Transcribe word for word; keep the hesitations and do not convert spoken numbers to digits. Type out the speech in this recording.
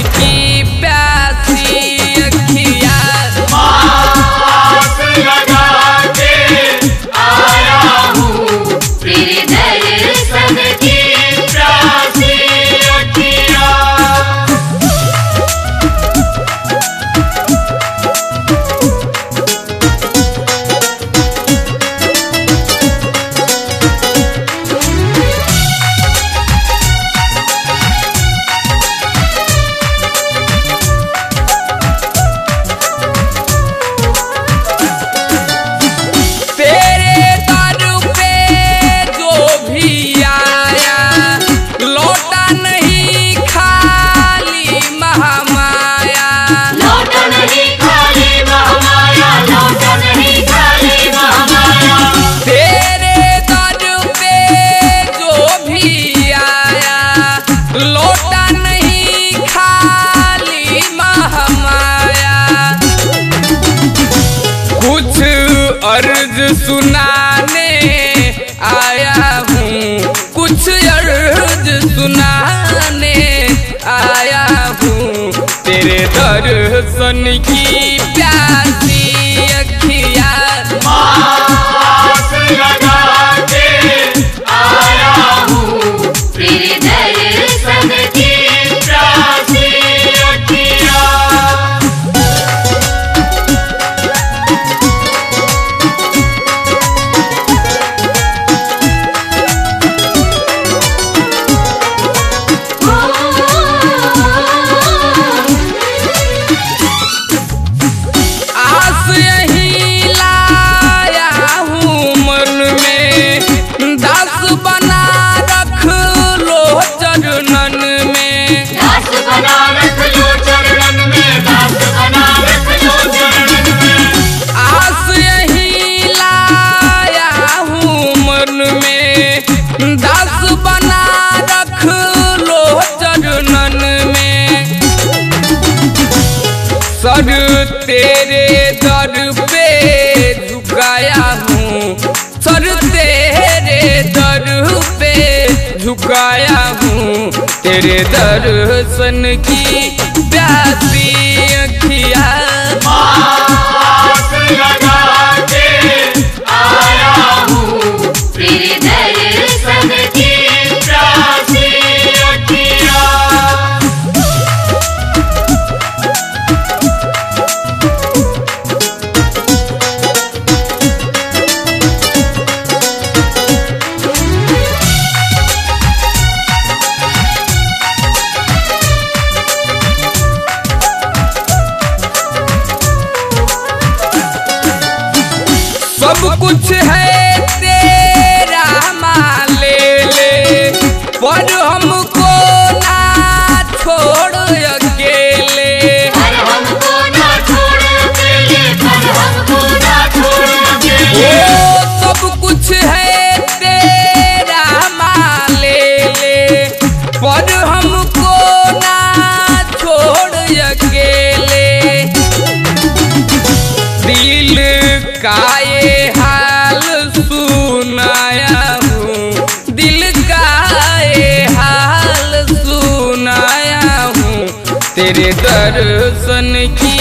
की प्यासी अखियाँ आस लगा के आया हूँ तेरे दर्शन की प्यासी अखियाँ। अर्ज सुनाने आया हूँ, कुछ अर्ज सुनाने आया हूँ तेरे दर्शन की प्यासी अखियाँ। आस लगा के आया हूँ तेरे दर्शन की प्यासी अखियाँ। दास बना रख लो चरणन में, सर तेरे दर पे झुकाया हूँ, सर तेरे दर पे झुकाया हूँ तेरे दर्शन की प्यासी अखियाँ। आस लगा के आया हूँ तेरे दर्शन की प्यासी अखियाँ। सब कुछ है तेरा माँ ले ले, पर हमको ना छोड़ अकेले, पर हमको ना छोड़ अकेले, पर हमको ना छोड़ अकेले। ओ सब कुछ है तेरा माँ ले ले, पर हमको ना छोड़ अकेले। दिल का ये हाल सुनाया हूँ, दिल का ये हाल सुनाया हूँ तेरे दर्शन की